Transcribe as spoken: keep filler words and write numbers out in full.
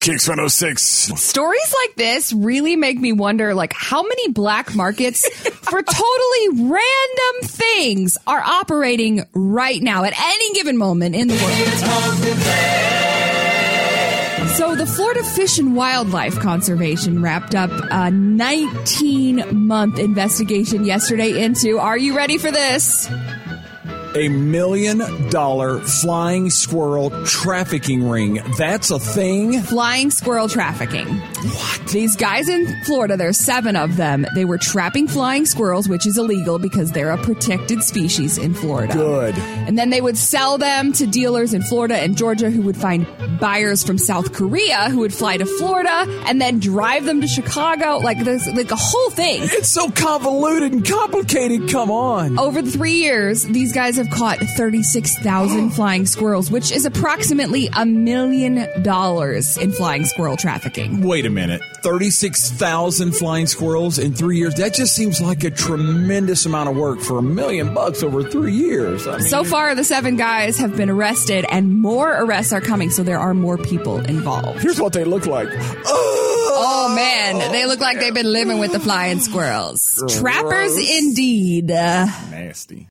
Kicks one oh six. Stories like this really make me wonder, like, how many black markets for totally random things are operating right now at any given moment in the world. So the Florida Fish and Wildlife Conservation wrapped up a nineteen-month investigation yesterday into, are you ready for this? A million dollar flying squirrel trafficking ring. That's a thing? Flying squirrel trafficking. What? These guys in Florida, there's seven of them. They were trapping flying squirrels, which is illegal because they're a protected species in Florida. Good. And then they would sell them to dealers in Florida and Georgia who would find buyers from South Korea who would fly to Florida and then drive them to Chicago. Like, there's like a whole thing. It's so convoluted and complicated. Come on. Over the three years, these guys have caught thirty-six thousand flying squirrels, which is approximately a million dollars in flying squirrel trafficking. Wait a minute. thirty-six thousand flying squirrels in three years? That just seems like a tremendous amount of work for a million bucks over three years. I mean, so far, the seven guys have been arrested, and more arrests are coming, so there are more people involved. Here's what they look like. Oh, man. They look like they've been living with the flying squirrels. Trappers indeed. Nasty.